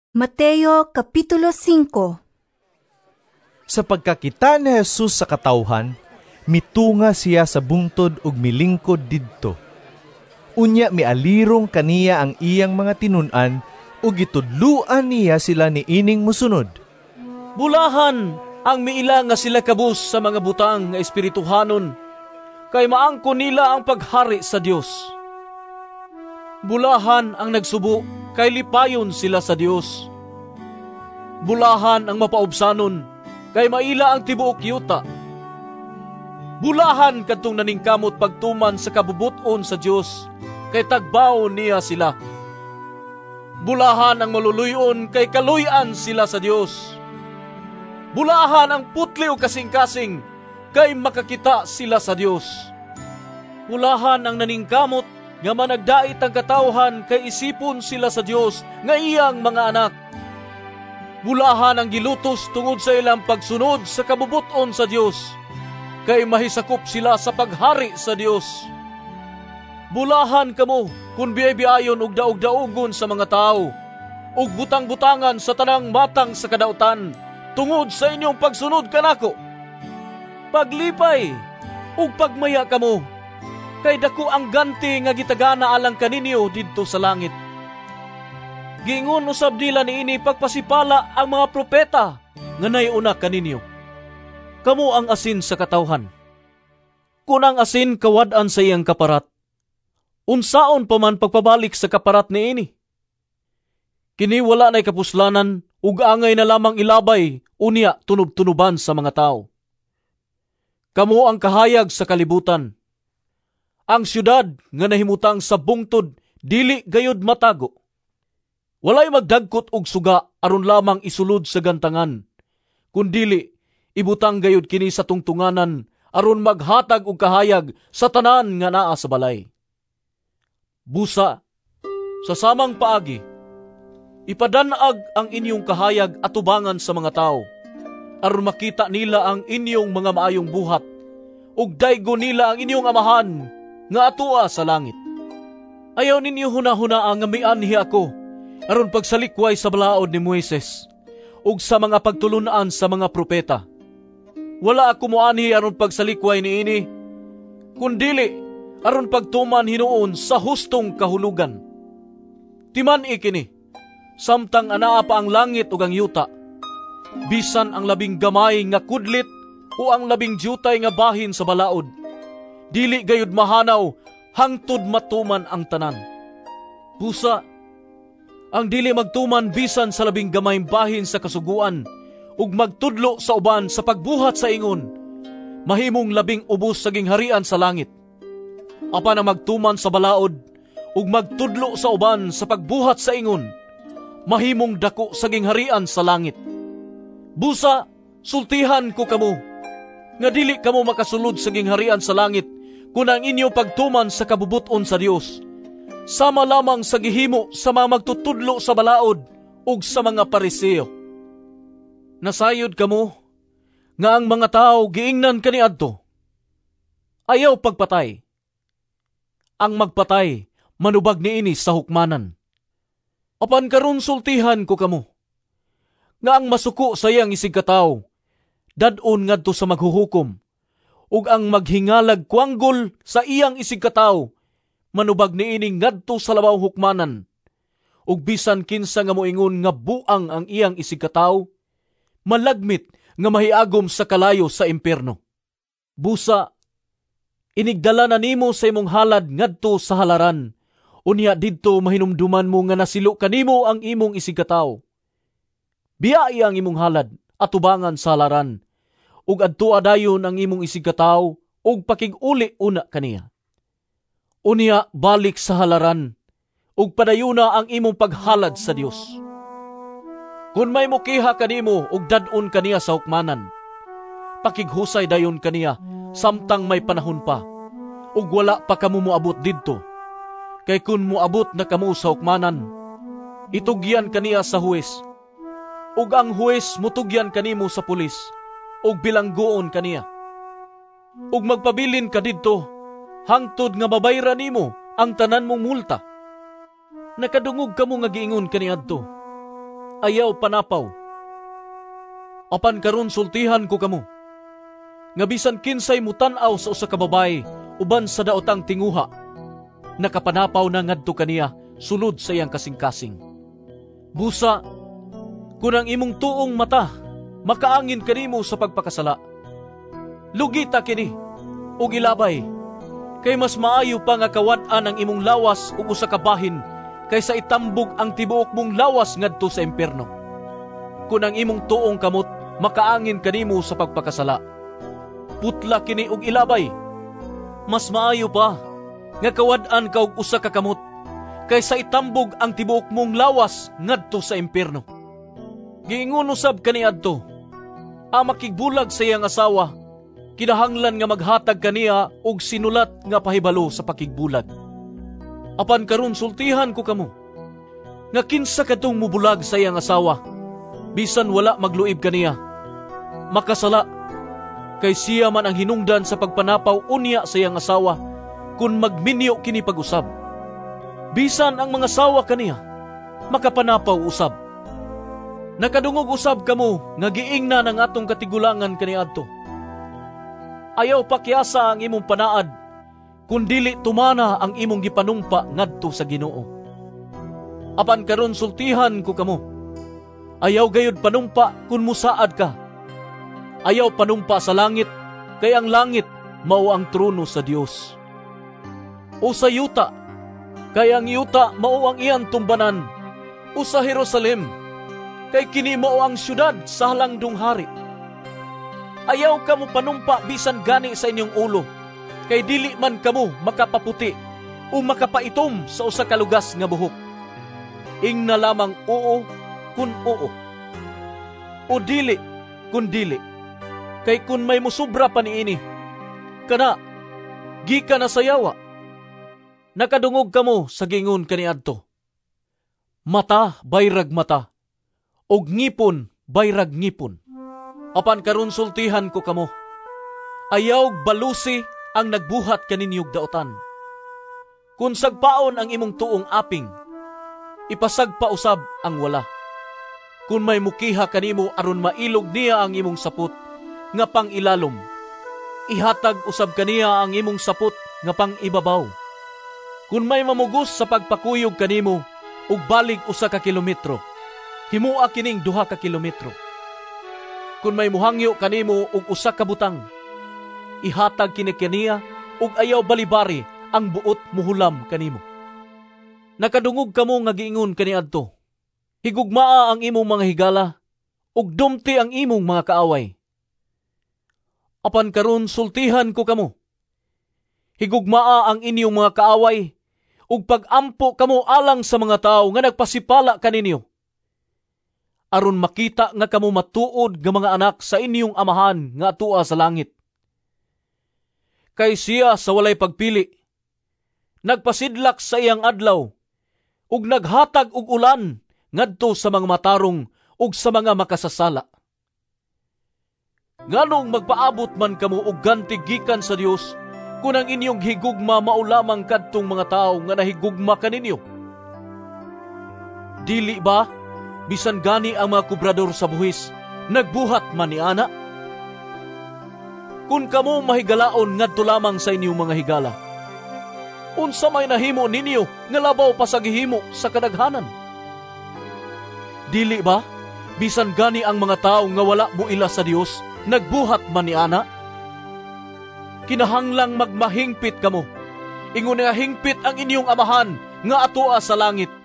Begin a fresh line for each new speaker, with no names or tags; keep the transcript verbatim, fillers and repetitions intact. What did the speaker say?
Mateo Kapitulo five.
Sa pagkakita ni Jesus sa katawhan, mitunga siya sa bungtod ug milingkod didto. Unya mialirong kaniya ang iyang mga tinun-an ug gitudluan niya sila ni ining mosunod.
Bulahan ang miila nga sila kabus sa mga butang nga espirituhanon, kay maangkon nila ang paghari sa Dios. Bulahan ang nagsubo, kay lipayon sila sa Dios. Bulahan ang mapaubsanon, kay maila ang tibuok yuta. Bulahan kadtong naningkamot pagtuman sa kabubuton sa Dios, kay tagbaw niya sila. Bulahan ang maluluyon, kay kaluyan sila sa Dios. Bulahan ang putli o kasing-kasing, kay makakita sila sa Dios. Bulahan ang naningkamot, nga managdait ang katawhan, kay isipon sila sa Dios nga iyang mga anak. Bulahan ang gilutos tungod sa ilang pagsunod sa kabubuton sa Dios, kay mahisakop sila sa paghari sa Dios. Bulahan kamo kung biyay-biayon og daog-daogon sa mga tao, ug butang-butangan sa tanang matang sa kadautan, tungod sa inyong pagsunod kanako. Paglipay ug pagmaya kamo, kay dako ang ganti nga gitagana alang kaninyo didto sa langit. Giingon usab nila niini pagpasipala ang mga propeta nga naiuna kaninyo. Kamo ang asin sa katawhan. Kun ang asin kawad-an sa iyang kaparat, unsaon pa man pagpabalik sa kaparat niini? Kini wala na'y kapuslanan ug angay na lamang ilabay unya tunub-tunuban sa mga tao. Kamo ang kahayag sa kalibutan. Ang syudad nga nahimutang sa bungtod dili gayud matago. Walay magdagkot og suga aron lamang isulod sa gantangan, kundili ibutang gayud kini sa tungtunganan aron maghatag og kahayag sa tanan nga naa sa balay. Busa, sa samang paagi, ipadanag ang inyong kahayag atubangan sa mga tao, aron makita nila ang inyong mga maayong buhat, ug daygo nila ang inyong amahan nga atua sa langit. Ayaw ninyo hunahuna nga mianhi ako aron pagsalikway sa balaod ni Moises ug sa mga pagtulunaan sa mga propeta. Wala ako moanhi aron pagsalikway niini, kundili aron pagtuman hinuon sa hustong kahulugan. Timan ikini, samtang anaa pa ang langit ug ang yuta, bisan ang labing gamay nga kudlit o ang labing jutay nga bahin sa balaod, dili gayud mahanaw hangtod matuman ang tanan. Pusa, ang dili magtuman bisan sa labing gamayng bahin sa kasuguan ug magtudlo sa uban sa pagbuhat sa ingon, mahimong labing ubos sa gingharian sa langit. Apan ang magtuman sa balaod ug magtudlo sa uban sa pagbuhat sa ingon, mahimong dako sa gingharian sa langit. Busa, sultihan ko kamo nga dili kamo makasulod sa gingharian sa langit kung ang inyo pagtuman sa kabubuton sa Dios, sama lamang sa gihimo sa mga magtutudlo sa balaod ug sa mga Pariseo. Nasayod kamo nga ang mga tao giingnan kaniadto. Ayaw pagpatay. Ang magpatay manubag niini sa hukmanan. Apan karon sultihan ko kamo nga ang masuko sa iyang isig katawo dadon ngadto sa maghuhukom, ug ang maghingalag kuanggol sa iyang isig katawo manubag niining ngadto sa labaw hukmanan, ug bisan kinsa nga moingon nga buang ang iyang isig katawo, malagmit nga mahiagom sa kalayo sa impierno. Busa, inigdala na nimo sa imong halad ngadto sa halaran, unya didto mahinumduman mo nga nasilo kanimo ang imong isig katawo. Biyai ang imong halad atubangan sa halaran, ug adto adayon ang imong isig katawo ug pakig-uli una kaniya. Unya balik sa halaran ug padayuna ang imong paghalad sa Dios. Kung may mukiha kanimo ug dad-on kaniya sa hukmanan, pakighusay dayon kaniya samtang may panahon pa ug wala pa kamo moabot didto. Kay kun moabot na kamo sa hukmanan, itugyan kaniya sa huwes, ug ang huwes mutugyan kanimo sa pulis ug bilanggoon kaniya. Ug magpabilin ka didto hangtod nga mabayran nimo ang tanan mong multa. Nakadungog kamo nga giingon kaniadto, ayaw panapaw. Apan karon sultihan ko kamo, nga bisan kinsay mutanaw sa usa ka babae uban sa daotang tinguha, nakapanapaw na ngadto kaniya sulod sa iyang kasing-kasing. Busa, kung ang imong tuong mata makaangin kanimo sa pagpakasala, lugita kini ug ilabay, kay mas maayo pa nga kawad-an ang imong lawas ug usa ka bahin kaysa itambog ang tibuok mong lawas ngadto sa impierno. Kung ang imong tuong kamot makaangin kanimo sa pagpakasala, putla kini ug ilabay, mas maayo pa nga kawad-an ka og usa ka kamot kaysa itambog ang tibuok mong lawas ngadto sa impierno. Giingon usab kaniadto, ang makigbulag sa iyang asawa, kinahanglan nga maghatag kaniya og sinulat nga pahibalo sa pakigbulag. Apan karon sultihan ko kamo, nga kinsa kadtong mubulag sa iyang asawa, bisan wala magluib kaniya, makasala, kay siya man ang hinungdan sa pagpanapaw unya sa iyang asawa kung magminyo kini pag-usab. Bisan ang mga asawa kaniya, makapanapaw usab. Nakadungog usab kamo nga giingna ng atong katigulangan kaniadto. Ayaw pakyasa ang imong panaad, kung dili tumana ang imong gipanumpa ngadto sa Ginoo. Apan karon sultihan ko kamo, ayaw gayud panumpa kung musaad ka. Ayaw panumpa sa langit, kay ang langit mao ang trono sa Dios. O sa yuta, kay ang yuta mao ang iyang tumbanan. O sa Jerusalem, kay kini mao ang syudad sa halangdong hari. Ayaw kamo panumpa bisan gani sa inyong ulo, kay dili man kamo makapaputi o makapaitom sa usa ka lugas nga buhok. Ingna lamang oo kun oo, o dili kun dili. Kay kun may musubra pa niini, kana, gika na sayawa. Nakadungog kamo sa gingon kaniadto, mata bayrag mata, og ngipon bayrag ngipon. Apan karon sultihan ko kamo, ayaw balusi ang nagbuhat kaninyog daotan. Kung sagpaon ang imong tuong aping, ipasagpa usab ang wala. Kung may mukiha kanimo aron mailog niya ang imong sapot nga pang ilalom, ihatag usab kaniya ang imong sapot nga pang ibabaw. Kung may mamugos sa pagpakuyog kanimo ug balig usa ka kilometro, himua kining duha ka kilometro. Kung may muhangyo kanimo ug usa ka butang, ihatag kini kaniya ug ayaw balibari ang buot muhulam kanimo. Nakadungog kamo nga giingon kaniadto, higugmaa ang imong mga higala ug dumti ang imong mga kaaway. Apan karon sultihan ko kamo, higugmaa ang inyong mga kaaway ug pag-ampo kamo alang sa mga tao nga nagpasipala kaninyo, aron makita nga kamo matuod nga mga anak sa inyong amahan nga atua sa langit. Kay siya sa walay pagpili, nagpasidlak sa iyang adlaw ug naghatag og ulan ngadto sa mga matarong ug sa mga makasasala. Nganong magpaabot man kamo og ganti gikan sa Dios kung ang inyong higugma mao lamang kadtong mga tao nga nahigugma kaninyo? Dili ba bisan gani ang mga kubrador sa buhis nagbuhat man ni ana? Kung kamo mahigalaon ngadto lamang sa inyong mga higala, unsa may nahimo ninyo nga labaw pa sa gihimo sa kadaghanan? Dili ba bisan gani ang mga tao nga wala buila sa Dios nagbuhat man ni ana? Kinahanglang magmahingpit kamo, ingon nga hingpit ang inyong amahan nga atua sa langit.